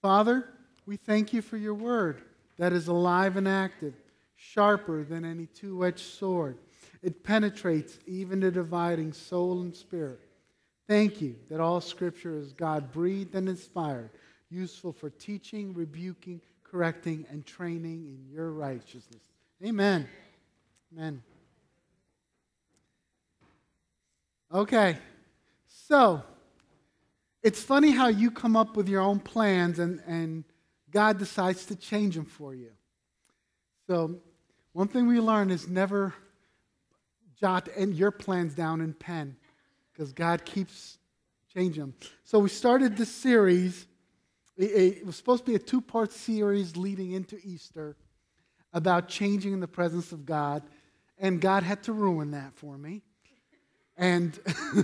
Father, we thank you for your word that is alive and active, sharper than any two-edged sword. It penetrates even to dividing soul and spirit. Thank you that all Scripture is God-breathed and inspired, useful for teaching, rebuking, correcting, and training in your righteousness. Amen. Amen. Okay, so it's funny how you come up with your own plans and God decides to change them for you. So one thing we learn is never jot your plans down in pen because God keeps changing them. So we started this series. It was supposed to be a 2-part series leading into Easter about changing in the presence of God, and God had to ruin that for me. And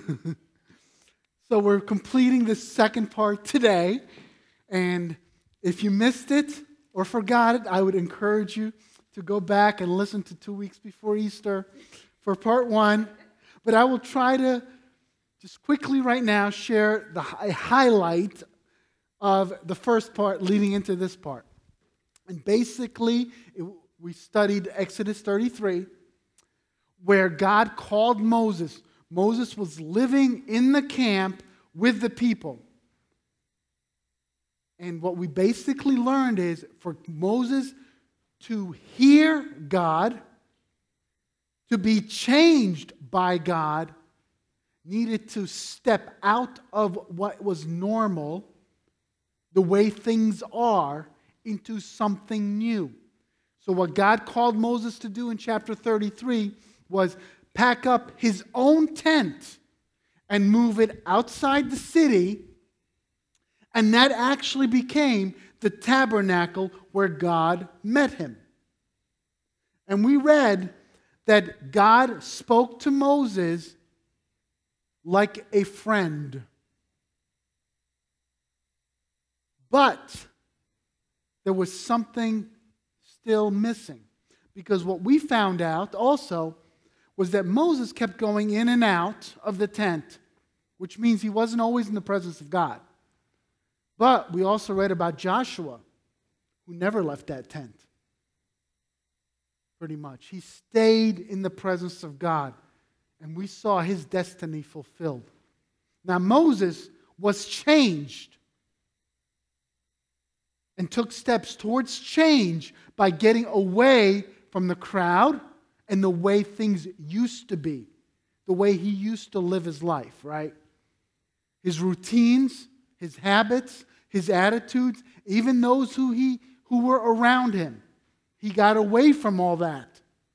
so we're completing this second part today. And if you missed it or forgot it, I would encourage you to go back and listen to 2 weeks before Easter for part 1. But I will try to just quickly right now share a highlight of the first part leading into this part. And basically, we studied Exodus 33, where God called Moses. Moses was living in the camp with the people. And what we basically learned is for Moses to hear God, to be changed by God, needed to step out of what was normal, the way things are, into something new. So what God called Moses to do in chapter 33 was pack up his own tent and move it outside the city, and that actually became the tabernacle where God met him. And we read that God spoke to Moses like a friend. But there was something still missing. Because what we found out also was that Moses kept going in and out of the tent, which means he wasn't always in the presence of God. But we also read about Joshua, who never left that tent, pretty much. He stayed in the presence of God, and we saw his destiny fulfilled. Now, Moses was changed and took steps towards change by getting away from the crowd and the way things used to be, the way he used to live his life, right? His routines, his habits, his attitudes, even those who were around him. He got away from all that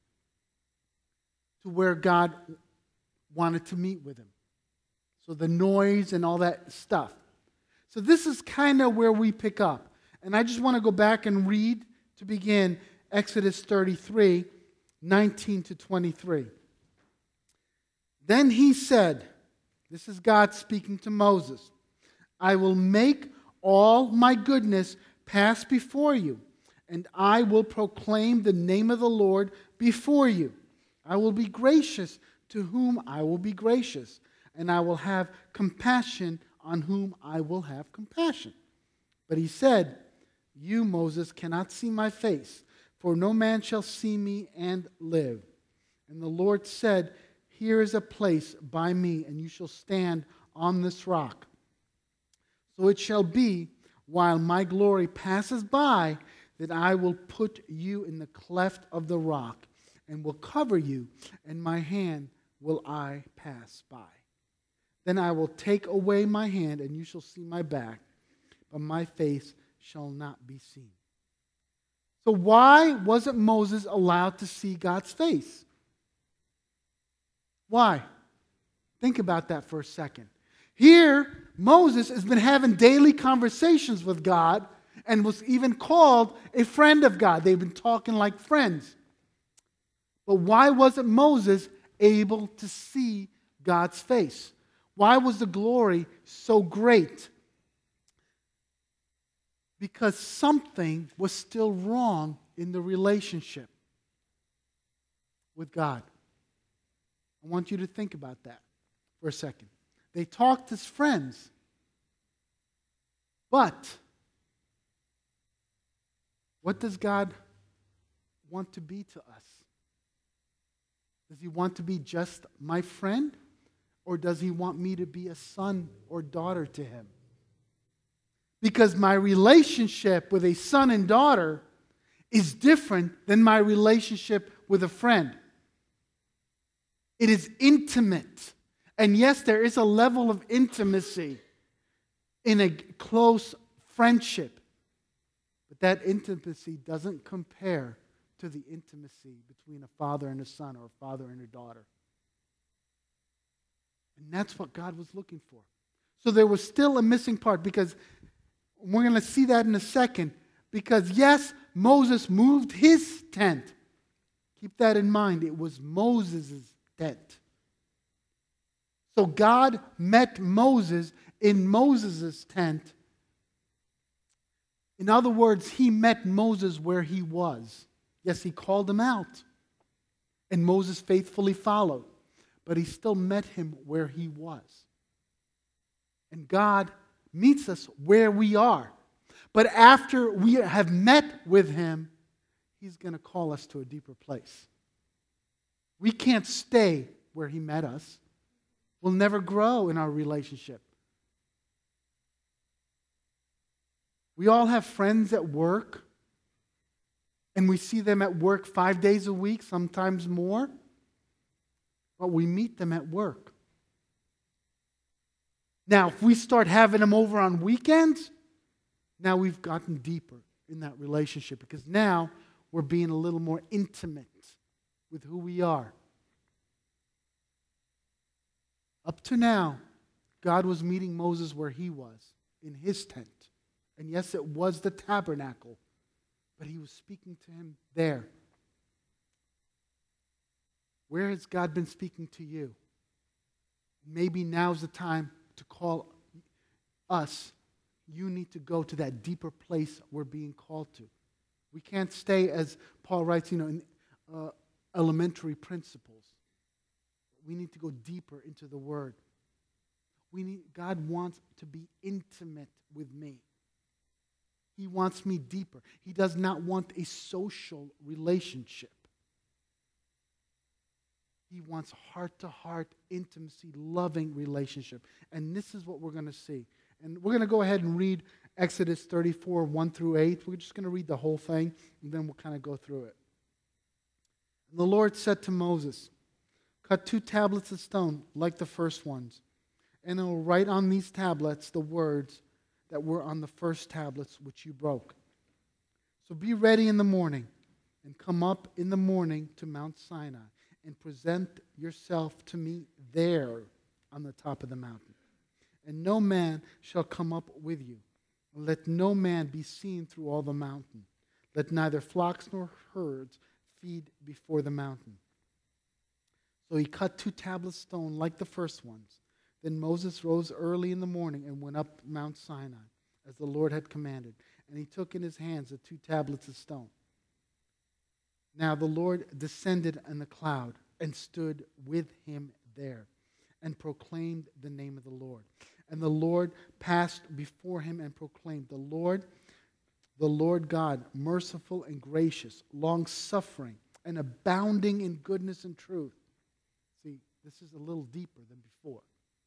to where God wanted to meet with him. So the noise and all that stuff. So this is kind of where we pick up. And I just want to go back and read to begin Exodus 33, 19 to 23. Then he said, this is God speaking to Moses, I will make all my goodness pass before you, and I will proclaim the name of the Lord before you. I will be gracious to whom I will be gracious, and I will have compassion on whom I will have compassion. But he said, you, Moses, cannot see my face, for no man shall see me and live. And the Lord said, here is a place by me, and you shall stand on this rock. So it shall be, while my glory passes by, that I will put you in the cleft of the rock, and will cover you, and my hand will I pass by. Then I will take away my hand, and you shall see my back, but my face shall not be seen. So why wasn't Moses allowed to see God's face? Why? Think about that for a second. Here, Moses has been having daily conversations with God and was even called a friend of God. They've been talking like friends. But why wasn't Moses able to see God's face? Why was the glory so great? Because something was still wrong in the relationship with God. I want you to think about that for a second. They talked as friends, but What does God want to be to us? Does he want to be just my friend? Or does he want me to be a son or daughter to him? Because my relationship with a son and daughter is different than my relationship with a friend. It is intimate. And yes, there is a level of intimacy in a close friendship. But that intimacy doesn't compare to the intimacy between a father and a son or a father and a daughter. And that's what God was looking for. So there was still a missing part, because we're going to see that in a second. Because yes, Moses moved his tent. Keep that in mind. It was Moses' tent. So God met Moses in Moses' tent. In other words, he met Moses where he was. Yes, he called him out. And Moses faithfully followed. But he still met him where he was. And God meets us where we are. But after we have met with him, he's going to call us to a deeper place. We can't stay where he met us. We'll never grow in our relationship. We all have friends at work, and we see them at work 5 days a week, sometimes more. But we meet them at work. Now, if we start having them over on weekends, now we've gotten deeper in that relationship, because now we're being a little more intimate with who we are. Up to now, God was meeting Moses where he was, in his tent. And yes, it was the tabernacle, but he was speaking to him there. Where has God been speaking to you? Maybe now's the time to call us. You need to go to that deeper place we're being called to. We can't stay, as Paul writes, in elementary principles. We need to go deeper into the Word. God wants to be intimate with me. He wants me deeper. He does not want a social relationship. He wants heart-to-heart intimacy, loving relationship. And this is what we're going to see. And we're going to go ahead and read Exodus 34, 1 through 8. We're just going to read the whole thing, and then we'll kind of go through it. And the Lord said to Moses, "Cut 2 tablets of stone like the first ones, and I will write on these tablets the words that were on the first tablets which you broke. So be ready in the morning, and come up in the morning to Mount Sinai, and present yourself to me there on the top of the mountain. And no man shall come up with you. And let no man be seen through all the mountain. Let neither flocks nor herds feed before the mountain." So he cut 2 tablets of stone like the first ones. Then Moses rose early in the morning and went up Mount Sinai, as the Lord had commanded. And he took in his hands the 2 tablets of stone. Now the Lord descended in the cloud and stood with him there, and proclaimed the name of the Lord. And the Lord passed before him and proclaimed, the Lord God, merciful and gracious, long-suffering, and abounding in goodness and truth. See, this is a little deeper than before.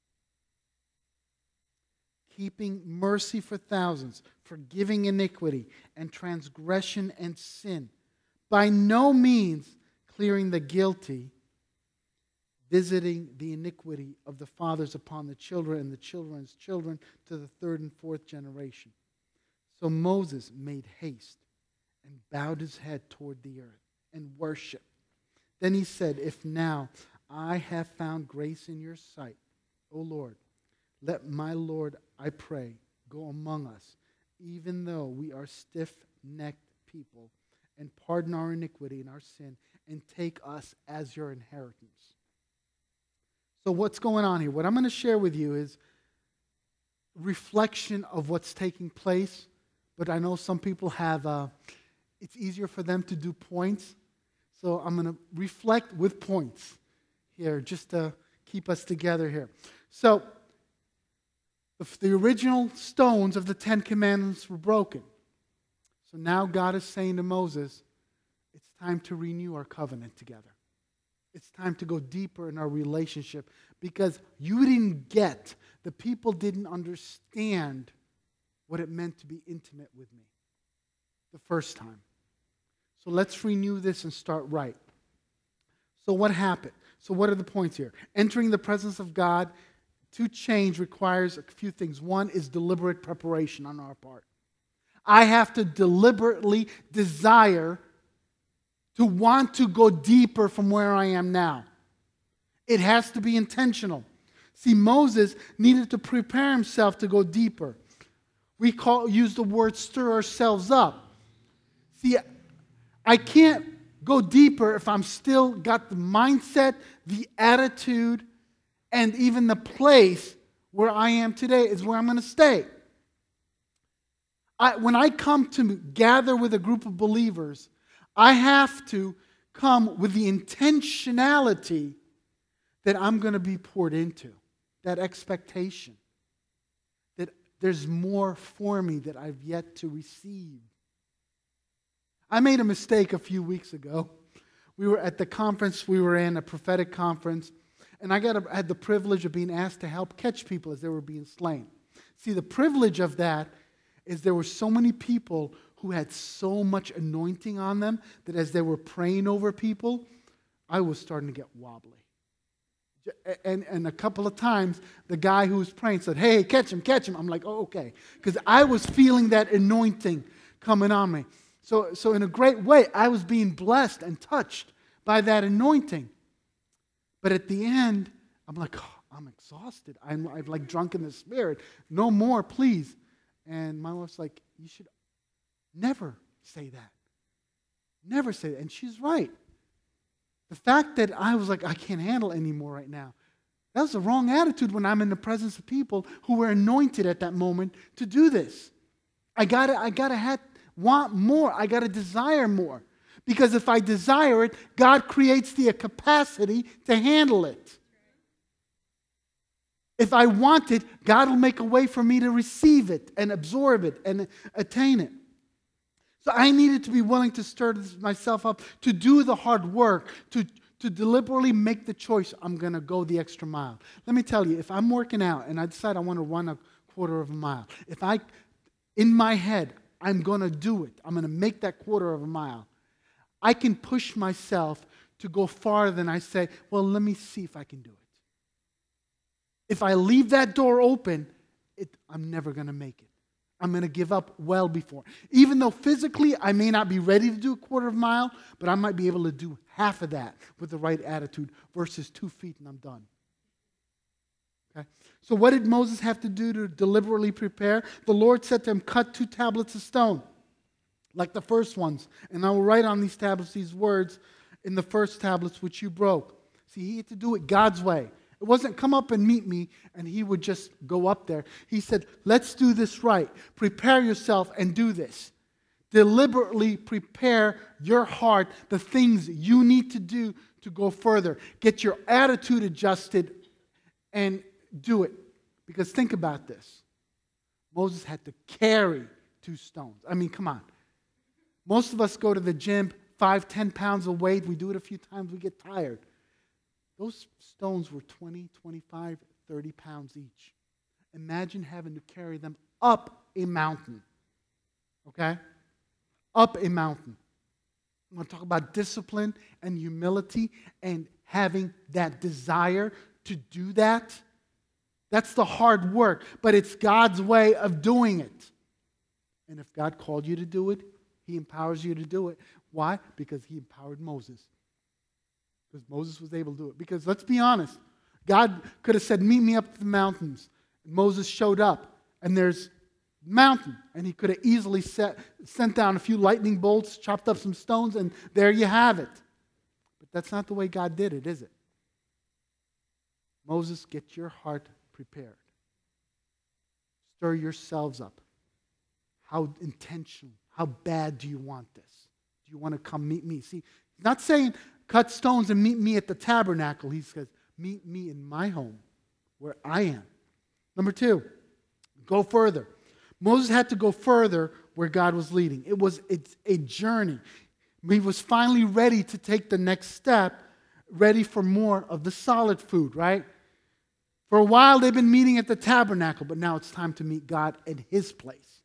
Keeping mercy for thousands, forgiving iniquity and transgression and sin, by no means clearing the guilty, visiting the iniquity of the fathers upon the children and the children's children to the 3rd and 4th generation. So Moses made haste and bowed his head toward the earth and worshiped. Then he said, "If now I have found grace in your sight, O Lord, let my Lord, I pray, go among us, even though we are stiff-necked people, and pardon our iniquity and our sin, and take us as your inheritance." So what's going on here? What I'm going to share with you is reflection of what's taking place. But I know some people have, it's easier for them to do points. So I'm going to reflect with points here just to keep us together here. So the original stones of the 10 Commandments were broken. So So now God is saying to Moses, it's time to renew our covenant together. It's time to go deeper in our relationship because you didn't get, the people didn't understand what it meant to be intimate with me the first time. So let's renew this and start right. So what happened? So what are the points here? Entering the presence of God to change requires a few things. One is deliberate preparation on our part. I have to deliberately desire to want to go deeper from where I am now. It has to be intentional. See, Moses needed to prepare himself to go deeper. We use the word stir ourselves up. See, I can't go deeper if I'm still got the mindset, the attitude, and even the place where I am today is where I'm going to stay. When I come to gather with a group of believers, I have to come with the intentionality that I'm going to be poured into, that expectation, that there's more for me that I've yet to receive. I made a mistake a few weeks ago. We were at the conference we were in, a prophetic conference, and I had the privilege of being asked to help catch people as they were being slain. See, the privilege of that is there were so many people who had so much anointing on them that as they were praying over people, I was starting to get wobbly. And a couple of times, the guy who was praying said, hey, catch him, catch him. I'm like, oh, okay. Because I was feeling that anointing coming on me. So in a great way, I was being blessed and touched by that anointing. But at the end, I'm like, oh, I'm exhausted. I'm like drunk in the spirit. No more, please. And my wife's like, you should never say that. Never say that. And she's right. The fact that I was like, I can't handle anymore right now, that was the wrong attitude when I'm in the presence of people who were anointed at that moment to do this. I gotta want more. I gotta desire more. Because if I desire it, God creates the capacity to handle it. If I want it, God will make a way for me to receive it and absorb it and attain it. So I needed to be willing to stir myself up, to do the hard work, to deliberately make the choice, I'm going to go the extra mile. Let me tell you, if I'm working out and I decide I want to run a quarter of a mile, in my head, I'm going to do it, I'm going to make that quarter of a mile, I can push myself to go farther than I say, well, let me see if I can do it. If I leave that door open, I'm never going to make it. I'm going to give up well before. Even though physically I may not be ready to do a quarter of a mile, but I might be able to do half of that with the right attitude versus 2 feet and I'm done. Okay? So what did Moses have to do to deliberately prepare? The Lord said to him, cut 2 tablets of stone, like the first ones. And I will write on these tablets these words in the first tablets which you broke. See, he had to do it God's way. It wasn't come up and meet me and he would just go up there. He said, let's do this right. Prepare yourself and do this. Deliberately prepare your heart, the things you need to do to go further. Get your attitude adjusted and do it. Because think about this. Moses had to carry 2 stones. I mean, come on. Most of us go to the gym, 5, 10 pounds of weight. We do it a few times, we get tired. Those stones were 20, 25, 30 pounds each. Imagine having to carry them up a mountain. Okay? Up a mountain. I want to talk about discipline and humility and having that desire to do that. That's the hard work, but it's God's way of doing it. And if God called you to do it, He empowers you to do it. Why? Because He empowered Moses. Because Moses was able to do it. Because let's be honest, God could have said, meet me up to the mountains. And Moses showed up, and there's a mountain. And he could have easily sent down a few lightning bolts, chopped up some stones, and there you have it. But that's not the way God did it, is it? Moses, get your heart prepared. Stir yourselves up. How intentional, how bad do you want this? Do you want to come meet me? See, he's not saying, cut stones and meet me at the tabernacle. He says, meet me in my home where I am. Number 2, go further. Moses had to go further where God was leading. It's a journey. He was finally ready to take the next step, ready for more of the solid food, right? For a while, they've been meeting at the tabernacle, but now it's time to meet God at His place.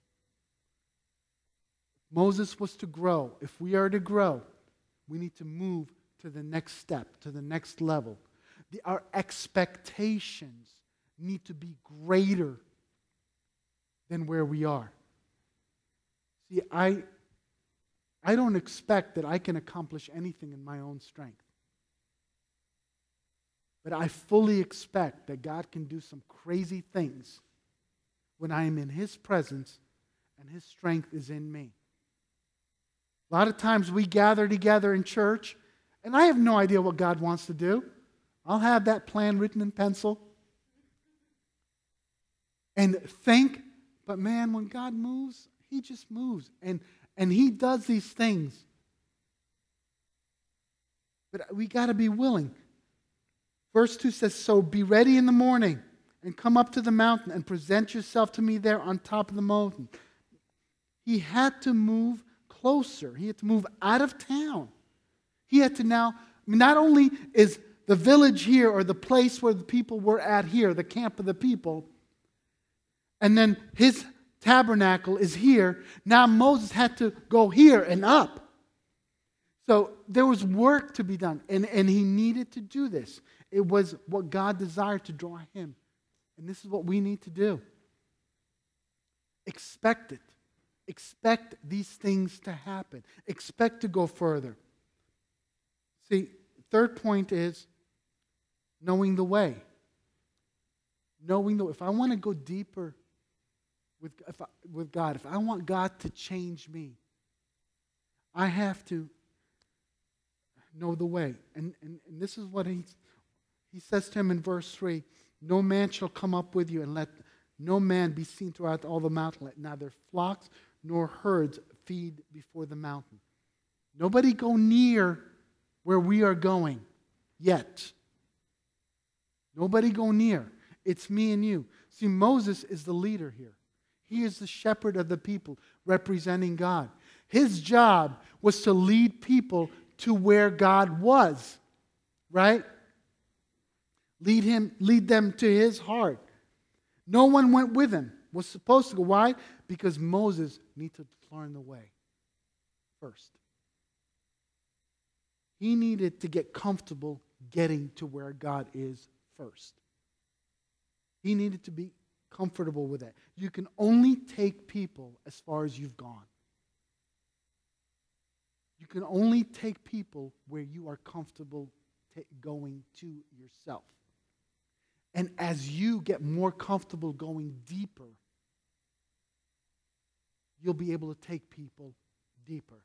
Moses was to grow. If we are to grow, we need to move to the next step, to the next level. Our expectations need to be greater than where we are. See, I don't expect that I can accomplish anything in my own strength. But I fully expect that God can do some crazy things when I am in His presence and His strength is in me. A lot of times we gather together in church, and I have no idea what God wants to do. I'll have that plan written in pencil and think, but man, when God moves, He just moves. And He does these things. But we got to be willing. Verse 2 says, so be ready in the morning and come up to the mountain and present yourself to me there on top of the mountain. He had to move closer. He had to move out of town. He had to now, not only is the village here or the place where the people were at here, the camp of the people, and then his tabernacle is here. Now Moses had to go here and up. So there was work to be done, and he needed to do this. It was what God desired to draw him. And this is what we need to do. Expect it. Expect these things to happen. Expect to go further. See, third point is knowing the way. If I want to go deeper with God, if I want God to change me, I have to know the way. And this is what he says to him in verse 3, no man shall come up with you, and let no man be seen throughout all the mountain. Let neither flocks nor herds feed before the mountain. Nobody go near where we are going yet. Nobody go near. It's me and you. See, Moses is the leader here. He is the shepherd of the people, representing God. His job was to lead people to where God was, right? Lead them to His heart. No one went with him. Was supposed to go. Why? Because Moses needed to learn the way first. He needed to get comfortable getting to where God is first. He needed to be comfortable with that. You can only take people as far as you've gone. You can only take people where you are comfortable going to yourself. And as you get more comfortable going deeper, you'll be able to take people deeper.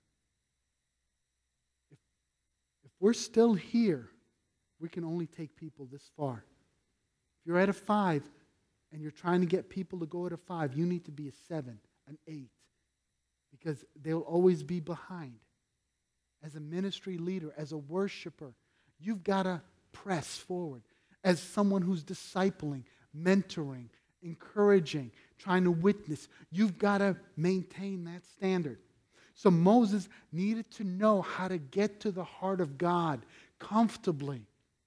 If we're still here, we can only take people this far. If you're at a 5 and you're trying to get people to go at a 5, you need to be a 7, an 8, because they'll always be behind. As a ministry leader, as a worshiper, you've got to press forward. As someone who's discipling, mentoring, encouraging, trying to witness, you've got to maintain that standard. So Moses needed to know how to get to the heart of God comfortably,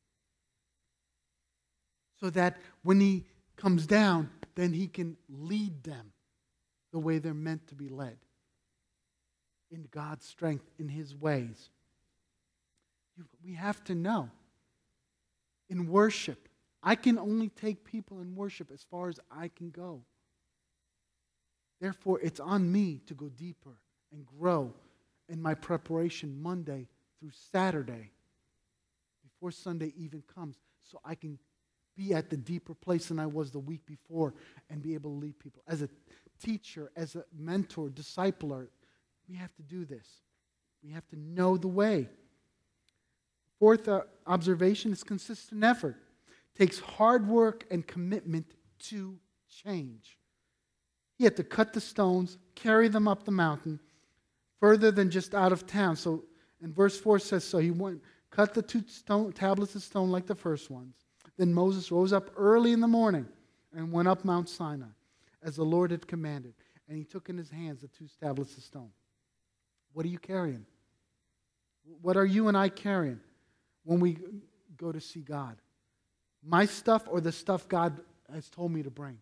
so that when he comes down, then he can lead them the way they're meant to be led. In God's strength, in His ways. We have to know. In worship, I can only take people in worship as far as I can go. Therefore, it's on me to go deeper and grow in my preparation Monday through Saturday, before Sunday even comes, so I can be at the deeper place than I was the week before and be able to lead people. As a teacher, as a mentor, discipler, we have to do this. We have to know the way. Fourth observation is consistent effort. It takes hard work and commitment to change. He had to cut the stones, carry them up the mountain, further than just out of town. So, and verse 4 says, so he went, cut the 2 tablets of stone like the first ones. Then Moses rose up early in the morning and went up Mount Sinai, as the Lord had commanded. And he took in his hands the 2 tablets of stone. What are you carrying? What are you and I carrying when we go to see God? My stuff or the stuff God has told me to bring?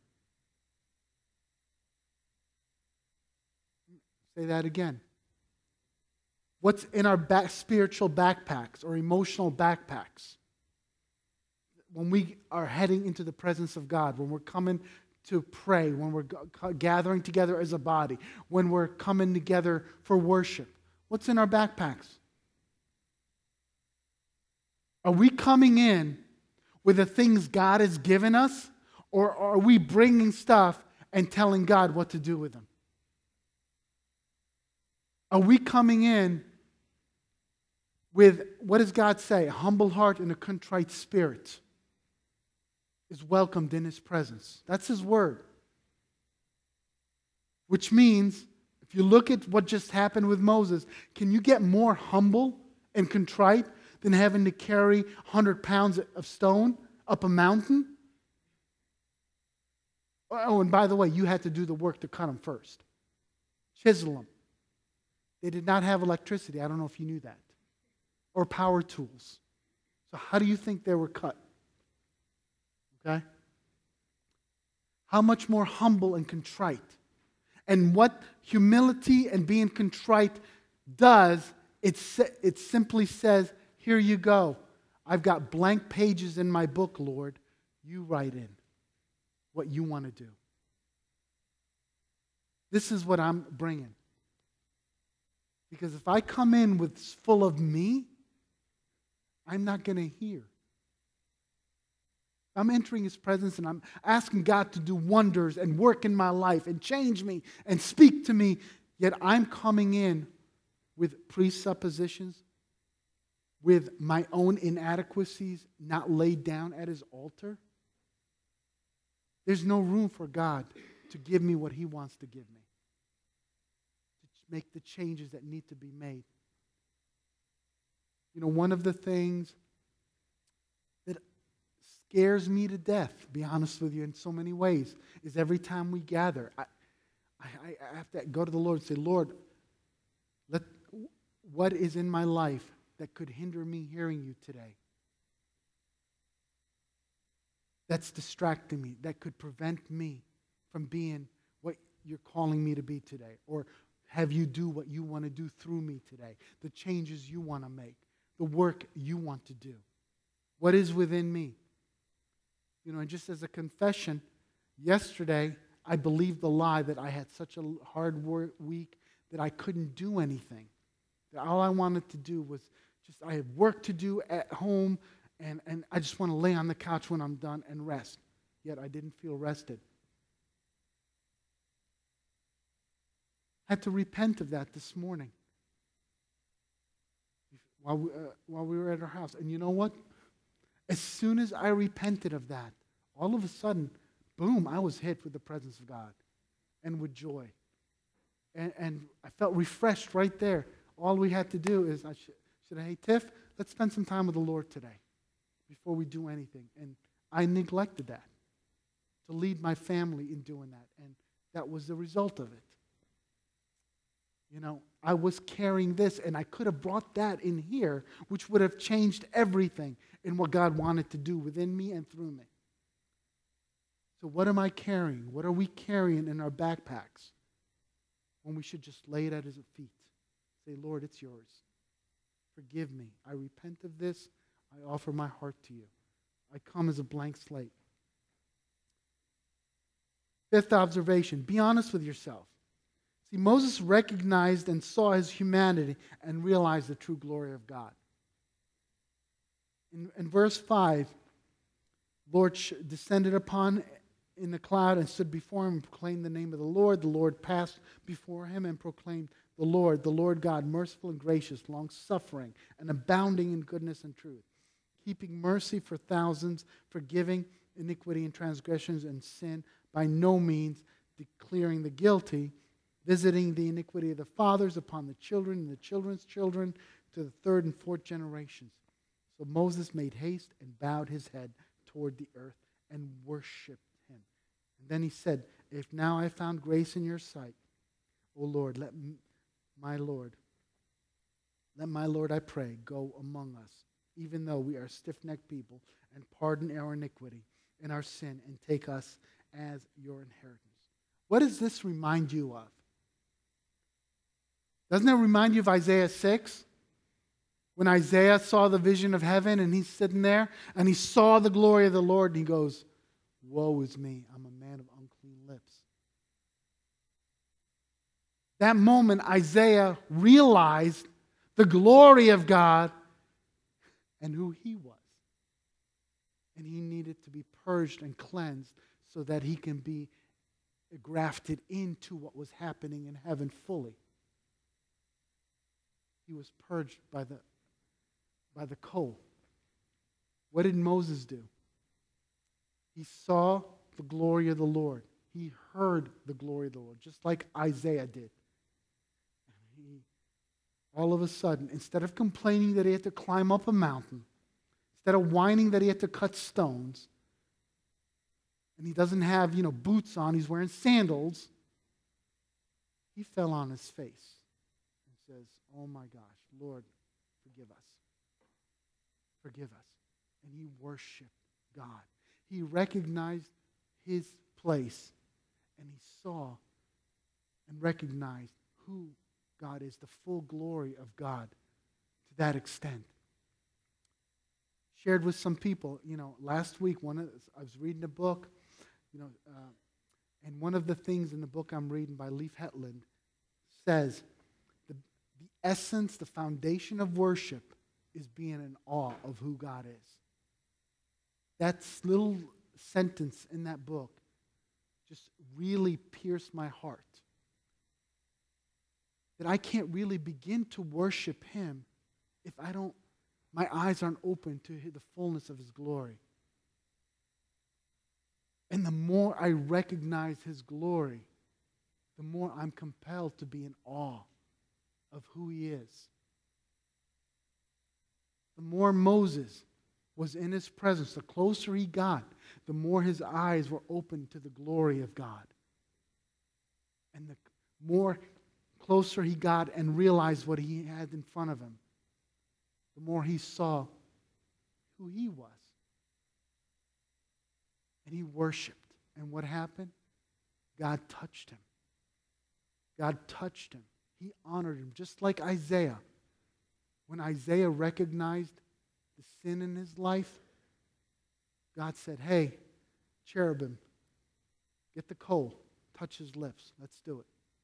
Say that again. What's in our spiritual backpacks or emotional backpacks? When we are heading into the presence of God, when we're coming to pray, when we're gathering together as a body, when we're coming together for worship, what's in our backpacks? Are we coming in with the things God has given us, or are we bringing stuff and telling God what to do with them? Are we coming in with, what does God say? A humble heart and a contrite spirit is welcomed in His presence. That's His word. Which means, if you look at what just happened with Moses, can you get more humble and contrite than having to carry 100 pounds of stone up a mountain? Oh, and by the way, you had to do the work to cut them first. Chisel them. They did not have electricity. I don't know if you knew that. Or power tools. So how do you think they were cut? Okay? How much more humble and contrite. And what humility and being contrite does, it simply says, here you go. I've got blank pages in my book, Lord. You write in what you want to do. This is what I'm bringing. Because if I come in with full of me, I'm not going to hear. I'm entering His presence and I'm asking God to do wonders and work in my life and change me and speak to me. Yet I'm coming in with presuppositions, with my own inadequacies not laid down at His altar. There's no room for God to give me what He wants to give me. To make the changes that need to be made. You know, one of the things that scares me to death, to be honest with you, in so many ways, is every time we gather, I have to go to the Lord and say, Lord, what is in my life that could hinder me hearing you today? That's distracting me, that could prevent me from being what you're calling me to be today. Or have you do what you want to do through me today, the changes you want to make, the work you want to do. What is within me? You know, and just as a confession, yesterday I believed the lie that I had such a hard week that I couldn't do anything. That all I wanted to do was just, I had work to do at home, and I just want to lay on the couch when I'm done and rest. Yet I didn't feel rested. I had to repent of that this morning while we were at our house. And you know what? As soon as I repented of that, all of a sudden, boom, I was hit with the presence of God and with joy. And I felt refreshed right there. All we had to do is, hey, Tiff, let's spend some time with the Lord today before we do anything. And I neglected that, to lead my family in doing that. And that was the result of it. You know, I was carrying this, and I could have brought that in here, which would have changed everything in what God wanted to do within me and through me. So what am I carrying? What are we carrying in our backpacks when we should just lay it at His feet? Say, Lord, it's yours. Forgive me. I repent of this. I offer my heart to you. I come as a blank slate. Fifth observation, be honest with yourself. See, Moses recognized and saw his humanity and realized the true glory of God. In verse 5, Lord descended upon in the cloud and stood before him and proclaimed the name of the Lord. The Lord passed before him and proclaimed the Lord God, merciful and gracious, long-suffering, and abounding in goodness and truth, keeping mercy for thousands, forgiving iniquity and transgressions and sin, by no means declaring the guilty, visiting the iniquity of the fathers upon the children and the children's children to the third and fourth generations. So Moses made haste and bowed his head toward the earth and worshipped him. And then he said, if now I found grace in your sight, O Lord, let my Lord, I pray, go among us, even though we are stiff-necked people, and pardon our iniquity and our sin, and take us as your inheritance. What does this remind you of? Doesn't it remind you of Isaiah 6? When Isaiah saw the vision of heaven and he's sitting there and he saw the glory of the Lord and he goes, woe is me, I'm a man of unclean lips. That moment, Isaiah realized the glory of God and who he was. And he needed to be purged and cleansed so that he can be grafted into what was happening in heaven fully. He was purged by the coal. What did Moses do? He saw the glory of the Lord. He heard the glory of the Lord, just like Isaiah did. All of a sudden, instead of complaining that he had to climb up a mountain, instead of whining that he had to cut stones, and he doesn't have, boots on, he's wearing sandals, he fell on his face and says, oh my gosh, Lord, forgive us. Forgive us. And he worshiped God. He recognized his place, and he saw and recognized who God is, the full glory of God to that extent. Shared with some people, last week I was reading a book, and one of the things in the book I'm reading by Leif Hetland says the essence, the foundation of worship is being in awe of who God is. That little sentence in that book just really pierced my heart. That I can't really begin to worship him if my eyes aren't open to the fullness of his glory. And the more I recognize his glory, the more I'm compelled to be in awe of who he is. The more Moses was in his presence, the closer he got, the more his eyes were open to the glory of God. And the more closer he got and realized what he had in front of him, the more he saw who he was. And he worshiped. And what happened? God touched him. God touched him. He honored him, just like Isaiah. When Isaiah recognized the sin in his life, God said, hey, cherubim, get the coal, touch his lips. Let's do it.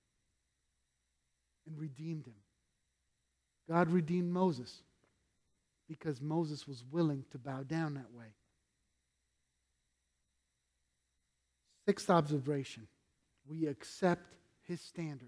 And redeemed him. God redeemed Moses because Moses was willing to bow down that way. Sixth observation, we accept his standard.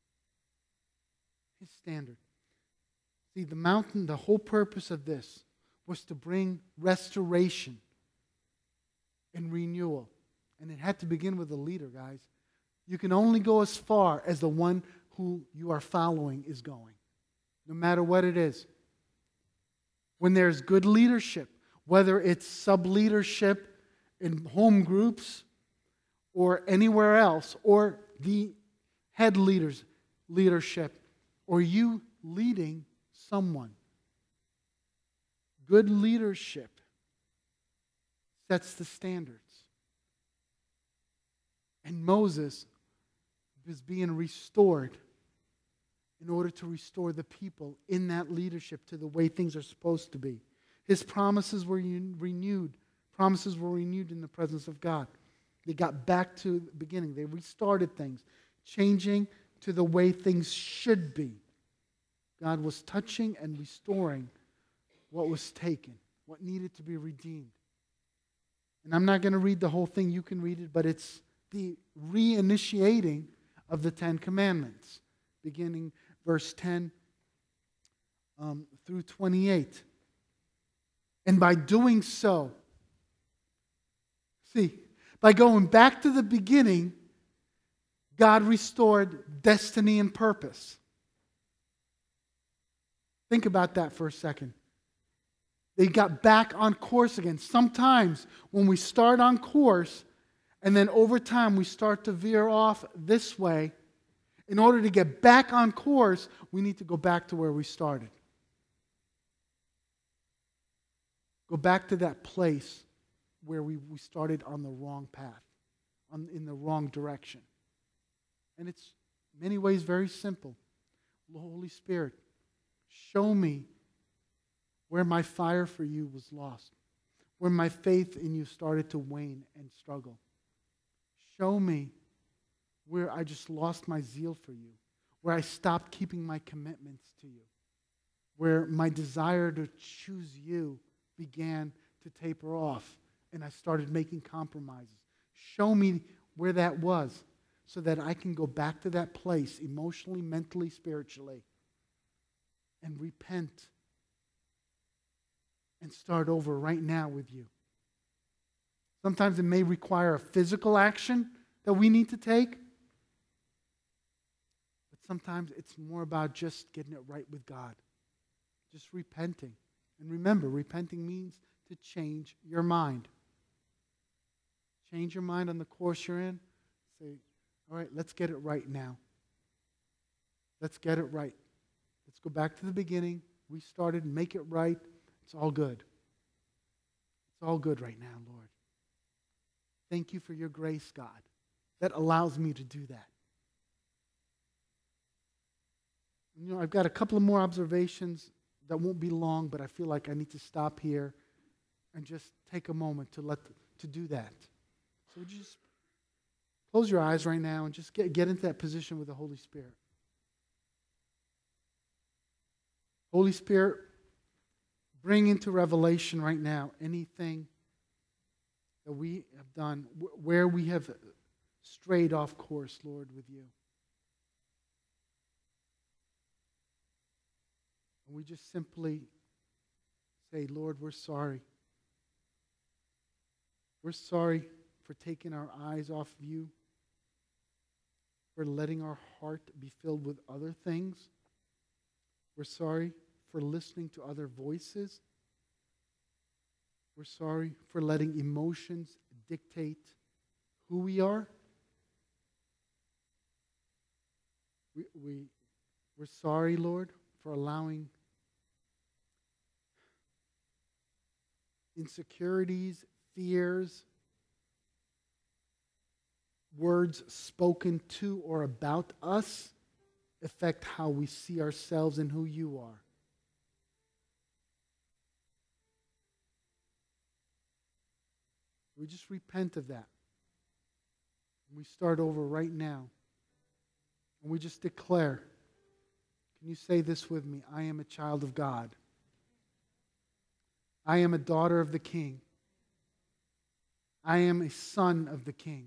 His standard. See, the mountain, the whole purpose of this was to bring restoration and renewal. And it had to begin with the leader, guys. You can only go as far as the one who you are following is going, no matter what it is. When there's good leadership, whether it's sub-leadership in home groups or anywhere else, or the head leadership, or you leading someone. Good leadership sets the standards. And Moses is being restored in order to restore the people in that leadership to the way things are supposed to be. His promises were renewed. Promises were renewed in the presence of God. They got back to the beginning. They restarted things, changing to the way things should be. God was touching and restoring what was taken, what needed to be redeemed. And I'm not going to read the whole thing. You can read it, but it's the reinitiating of the Ten Commandments, beginning verse 10 through 28. And by doing so, by going back to the beginning, God restored destiny and purpose. Think about that for a second. They got back on course again. Sometimes when we start on course And then over time, we start to veer off this way. In order to get back on course, we need to go back to where we started. Go back to that place where we started on the wrong path, in the wrong direction. And it's in many ways very simple. Holy Spirit, show me where my fire for you was lost, where my faith in you started to wane and struggle. Show me where I just lost my zeal for you, where I stopped keeping my commitments to you, where my desire to choose you began to taper off and I started making compromises. Show me where that was so that I can go back to that place emotionally, mentally, spiritually and repent and start over right now with you. Sometimes it may require a physical action that we need to take. But sometimes it's more about just getting it right with God. Just repenting. And remember, repenting means to change your mind. Change your mind on the course you're in. Say, all right, let's get it right now. Let's get it right. Let's go back to the beginning. Restart it and make it right. It's all good. It's all good right now, Lord. Thank you for your grace, God, that allows me to do that. You know, I've got a couple of more observations that won't be long, but I feel like I need to stop here and just take a moment to do that. So would you just close your eyes right now and just get into that position with the Holy Spirit. Holy Spirit, bring into revelation right now anything that we have done, where we have strayed off course, Lord, with you. And we just simply say, Lord, we're sorry. We're sorry for taking our eyes off of you, for letting our heart be filled with other things. We're sorry for listening to other voices. We're sorry for letting emotions dictate who we are. We're sorry, Lord, for allowing insecurities, fears, words spoken to or about us affect how we see ourselves and who you are. We just repent of that. And we start over right now. And we just declare, can you say this with me? I am a child of God. I am a daughter of the King. I am a son of the King.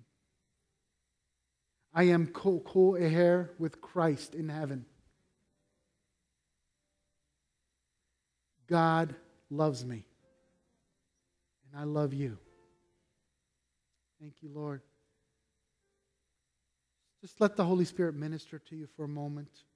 I am co-heir with Christ in heaven. God loves me. And I love you. Thank you, Lord. Just let the Holy Spirit minister to you for a moment.